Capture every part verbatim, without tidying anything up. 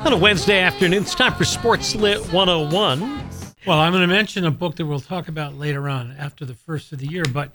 On a Wednesday afternoon, it's time for Sports Lit one oh one. Well, I'm going to mention a book that we'll talk about later on after the first of the year, but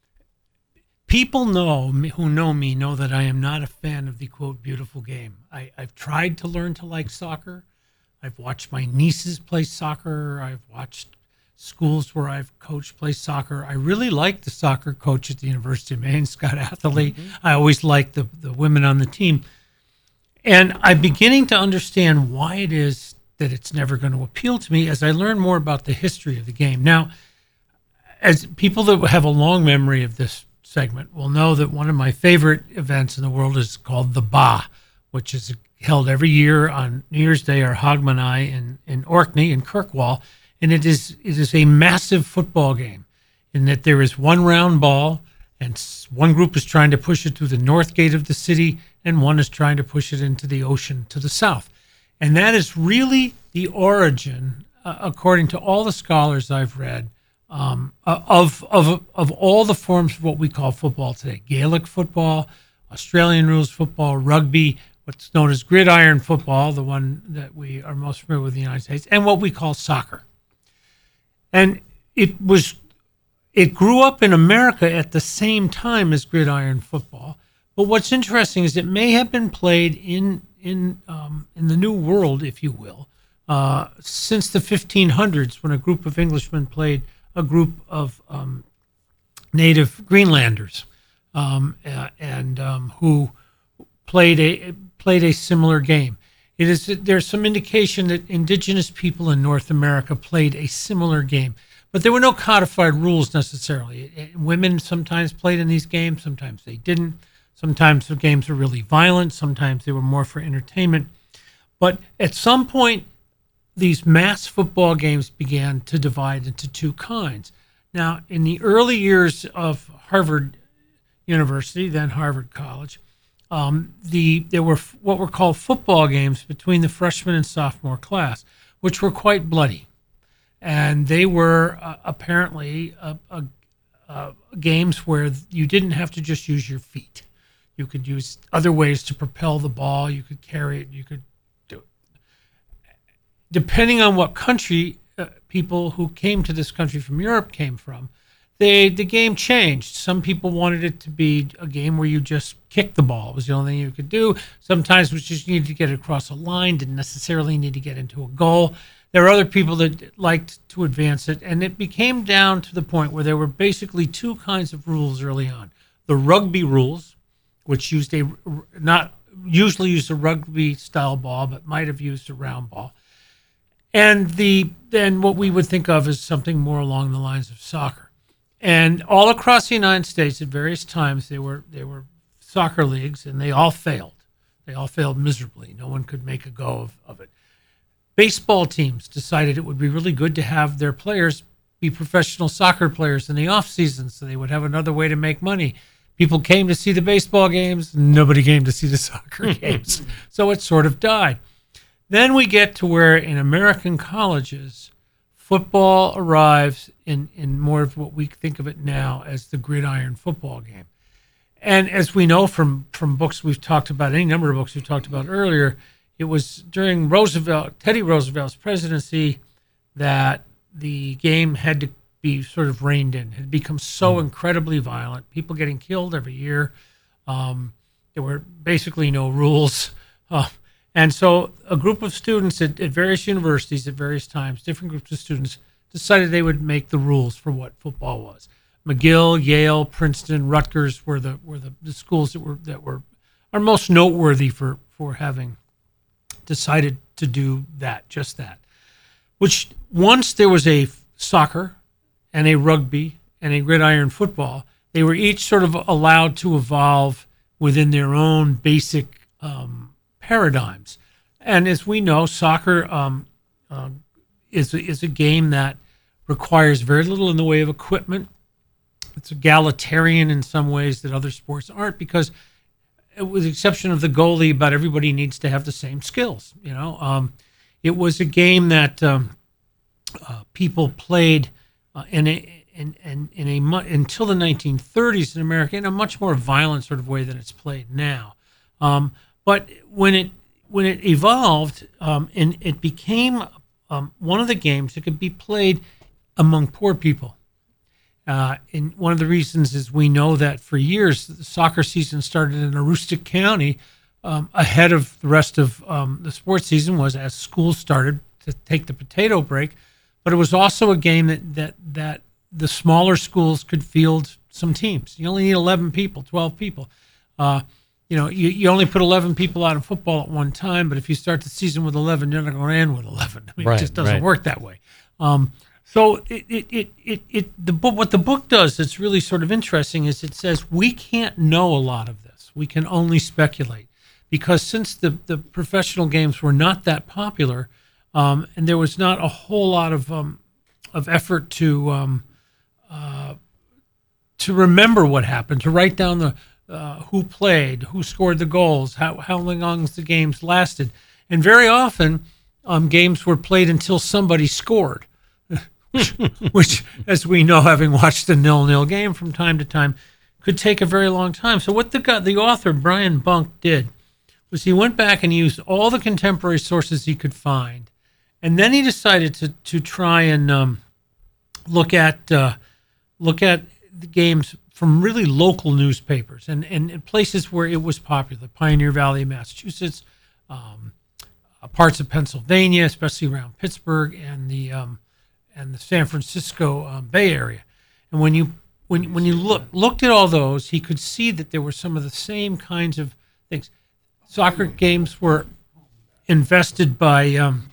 people know who know me know that I am not a fan of the, quote, beautiful game. I, I've tried to learn to like soccer. I've watched my nieces play soccer. I've watched schools where I've coached play soccer. I really like the soccer coach at the University of Maine, Scott Atherley. Mm-hmm. I always liked the, the women on the team. And I'm beginning to understand why it is that it's never going to appeal to me as I learn more about the history of the game. Now, as people that have a long memory of this segment will know that one of my favorite events in the world is called the Ba, which is held every year on New Year's Day or Hogmanay in, in Orkney in Kirkwall. And it is it is a massive football game in that there is one round ball and one group is trying to push it through the north gate of the city and one is trying to push it into the ocean to the south. And that is really the origin, uh, according to all the scholars I've read, um, of, of, of all the forms of what we call football today. Gaelic football, Australian rules football, rugby, what's known as gridiron football, the one that we are most familiar with in the United States, and what we call soccer. And it was it grew up in America at the same time as gridiron football. But what's interesting is it may have been played in in um, in the New World, if you will, uh, since the fifteen hundreds, when a group of Englishmen played a group of um, native Greenlanders, um, uh, and um, who played a played a similar game. It is there's some indication that indigenous people in North America played a similar game. But there were no codified rules necessarily. Women sometimes played in these games, sometimes they didn't. Sometimes the games were really violent, sometimes they were more for entertainment. But at some point, these mass football games began to divide into two kinds. Now, in the early years of Harvard University, then Harvard College, um, the there were what were called football games between the freshman and sophomore class, which were quite bloody. And they were uh, apparently uh, uh, uh, games where you didn't have to just use your feet. You could use other ways to propel the ball. You could carry it. You could do it. Depending on what country uh, people who came to this country from Europe came from, they the game changed. Some people wanted it to be a game where you just kicked the ball. It was the only thing you could do. Sometimes it was just you needed to get it across a line, didn't necessarily need to get into a goal. There were other people that liked to advance it, and it became down to the point where there were basically two kinds of rules early on. The rugby rules, which used a not usually used a rugby-style ball, but might have used a round ball, and the then what we would think of as something more along the lines of soccer. And all across the United States, at various times, there were there were soccer leagues, and they all failed. They all failed miserably. No one could make a go of, of it. Baseball teams decided it would be really good to have their players be professional soccer players in the off season, so they would have another way to make money. People came to see the baseball games. Nobody came to see the soccer games. So it sort of died. Then we get to where in American colleges, football arrives in, in more of what we think of it now as the gridiron football game. And as we know from, from books we've talked about, any number of books we've talked about earlier, it was during Roosevelt, Teddy Roosevelt's presidency that the game had to be sort of reined in. It had become so incredibly violent, people getting killed every year. Um, there were basically no rules. Uh, and so a group of students at, at various universities at various times, different groups of students, decided they would make the rules for what football was. McGill, Yale, Princeton, Rutgers were the were the, the schools that were that were are most noteworthy for, for having decided to do that, just that. Which once there was a soccer and a rugby and a gridiron football, they were each sort of allowed to evolve within their own basic um, paradigms. And as we know, soccer um, uh, is, is a game that requires very little in the way of equipment. It's egalitarian in some ways that other sports aren't, because with the exception of the goalie, about everybody needs to have the same skills. You know, um, it was a game that um, uh, people played uh, in a in, in, in a mu- until the nineteen thirties in America in a much more violent sort of way than it's played now. Um, but when it when it evolved, um, and it became um, one of the games that could be played among poor people. Uh, and one of the reasons is we know that for years the soccer season started in Aroostook County um, ahead of the rest of um, the sports season was as schools started to take the potato break. But it was also a game that that that the smaller schools could field some teams. You only need eleven people, twelve people. Uh, you know, you, you only put eleven people out in football at one time, but if you start the season with eleven, you're not going to end with eleven. I mean, right, it just doesn't right. work that way. Um, so it, it, it, it, it, the book, what the book does that's really sort of interesting is it says we can't know a lot of this. We can only speculate because since the, the professional games were not that popular, um, and there was not a whole lot of um, of effort to um, uh, to remember what happened, to write down the uh, who played, who scored the goals, how how long the games lasted, and very often um, games were played until somebody scored, which, which, as we know, having watched the nil-nil game from time to time, could take a very long time. So what the guy, the author Brian Bunk did was he went back and used all the contemporary sources he could find, and then he decided to to try and um, look at uh, look at the games from really local newspapers and, and places where it was popular, Pioneer Valley, Massachusetts, um, uh, parts of Pennsylvania, especially around Pittsburgh and the um, and the San Francisco um, Bay Area. And when you when when you look looked at all those, he could see that there were some of the same kinds of things. Soccer games were invested by um,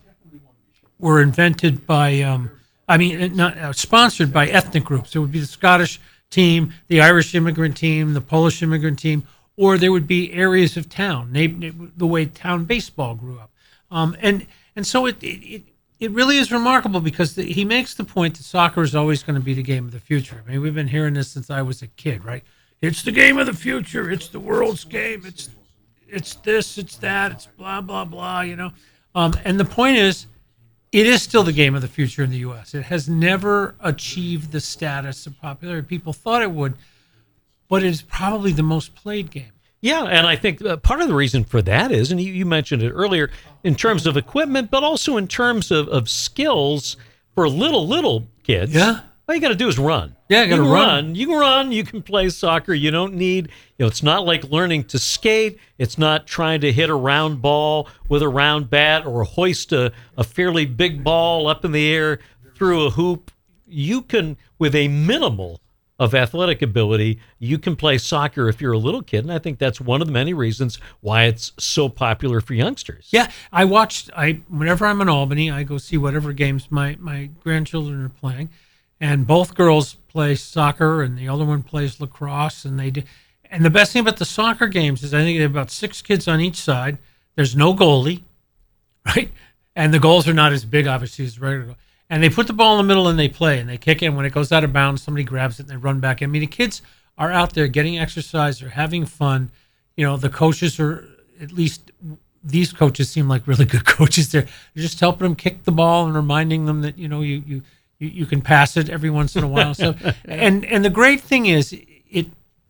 were invented by um, I mean not uh, sponsored by ethnic groups. It would be the Scottish team, the Irish immigrant team, the Polish immigrant team, or there would be areas of town, the way town baseball grew up. Um, and and so it, it it really is remarkable because the, he makes the point that soccer is always going to be the game of the future. I mean, we've been hearing this since I was a kid, right? It's the game of the future. It's the world's game. It's it's this, it's that, it's blah, blah, blah, you know. Um, and the point is, it is still the game of the future in the U S. It has never achieved the status of popularity people thought it would, but it is probably the most played game. Yeah, and I think uh, part of the reason for that is, and you, you mentioned it earlier, in terms of equipment, but also in terms of, of skills for little, little kids. Yeah. All you got to do is run. Yeah, you got to run. run. You can run. You can play soccer. You don't need, you know, it's not like learning to skate. It's not trying to hit a round ball with a round bat or hoist a, a fairly big ball up in the air through a hoop. You can, with a minimal of athletic ability, you can play soccer if you're a little kid. And I think that's one of the many reasons why it's so popular for youngsters. Yeah, I watched, I whenever I'm in Albany, I go see whatever games my, my grandchildren are playing. And both girls play soccer, and the older one plays lacrosse. And they do. And the best thing about the soccer games is I think they have about six kids on each side. There's no goalie, right? And the goals are not as big, obviously, as regular goal. And they put the ball in the middle and they play, and they kick it. And when it goes out of bounds, somebody grabs it and they run back. I mean, the kids are out there getting exercise. They're having fun. You know, the coaches are, at least these coaches seem like really good coaches. They're, they're just helping them kick the ball and reminding them that, you know, you you – You, you can pass it every once in a while. So, and and the great thing is, it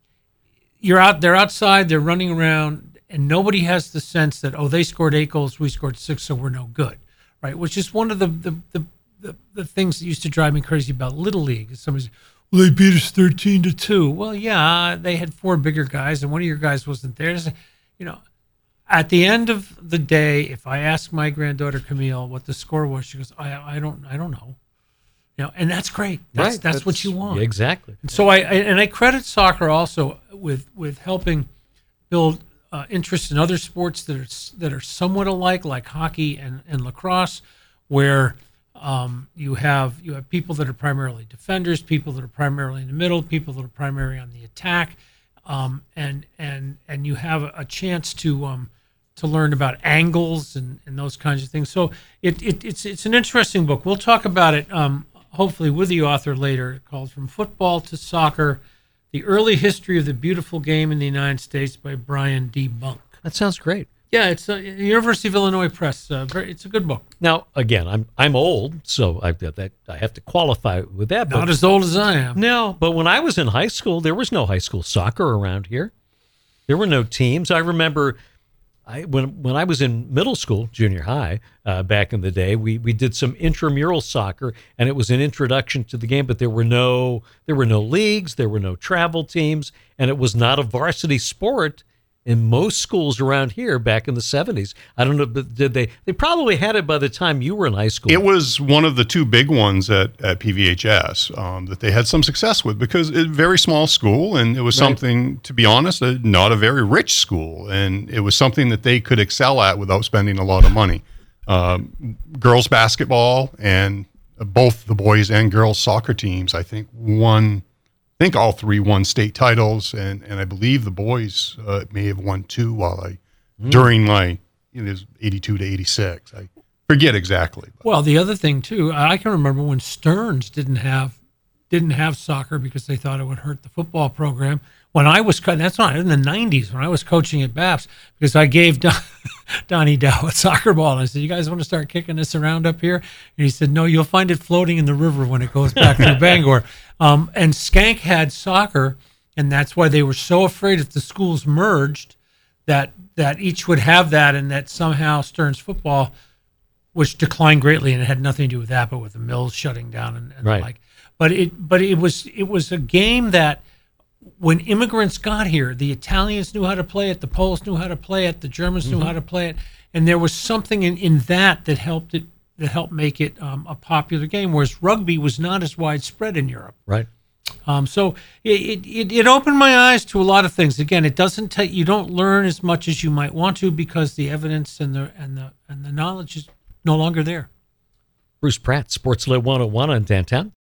you're out. They're outside. They're running around, and nobody has the sense that oh, they scored eight goals, we scored six, so we're no good, right? Which is one of the the the, the, the things that used to drive me crazy about Little League. Is somebody says, well, they beat us thirteen to two. Well, yeah, they had four bigger guys, and one of your guys wasn't there. You know, at the end of the day, if I ask my granddaughter Camille what the score was, she goes, I I don't I don't know. You know, and that's great. That's, right. that's, that's what you want. Yeah, exactly. And so I, I and I credit soccer also with with helping build uh, interest in other sports that are that are somewhat alike, like hockey and, and lacrosse, where um, you have you have people that are primarily defenders, people that are primarily in the middle, people that are primarily on the attack, um, and and and you have a, a chance to um, to learn about angles and, and those kinds of things. So it, it it's it's an interesting book. We'll talk about it. Um, hopefully with the author later, called From Football to Soccer, The Early History of the Beautiful Game in the United States by Brian D. Bunk. That sounds great. Yeah, it's a University of Illinois Press. Uh, very, it's a good book. Now, again, I'm I'm old, so I've got that I have to qualify with that. Not but, as old as I am. No, but when I was in high school, there was no high school soccer around here. There were no teams. I remember I, when when I was in middle school, junior high, uh, back in the day, we we did some intramural soccer, and it was an introduction to the game. But there were no there were no leagues, there were no travel teams, and it was not a varsity sport in most schools around here back in the seventies. I don't know, but did they? They probably had it by the time you were in high school. It was one of the two big ones at, at P V H S um, that they had some success with because it's a very small school, and it was Right. something, to be honest, uh, not a very rich school, and it was something that they could excel at without spending a lot of money. Um, girls basketball and both the boys and girls soccer teams, I think, won. I think all three won state titles, and, and I believe the boys uh, may have won two while I Mm. during my it was eighty-two to eighty-six. I forget exactly. But. Well, the other thing too, I can remember when Stearns didn't have didn't have soccer because they thought it would hurt the football program. When I was co- that's not in the nineties when I was coaching at Baps, because I gave Don, Donnie Dow a soccer ball and I said, "You guys want to start kicking this around up here?" And he said, "No, you'll find it floating in the river when it goes back through Bangor." Um, and Skank had soccer, and that's why they were so afraid if the schools merged that that each would have that, and that somehow Stearns football, which declined greatly, and it had nothing to do with that, but with the mills shutting down and, and Right. the like. But it, but it was, it was a game that, when immigrants got here, the Italians knew how to play it, the Poles knew how to play it, the Germans knew Mm-hmm. how to play it, and there was something in, in that that helped it, that helped make it um, a popular game. Whereas rugby was not as widespread in Europe. Right. Um, so it, it it opened my eyes to a lot of things. Again, it doesn't take you don't learn as much as you might want to because the evidence and the and the and the knowledge is no longer there. Bruce Pratt, Sportslit one oh one on Downtown.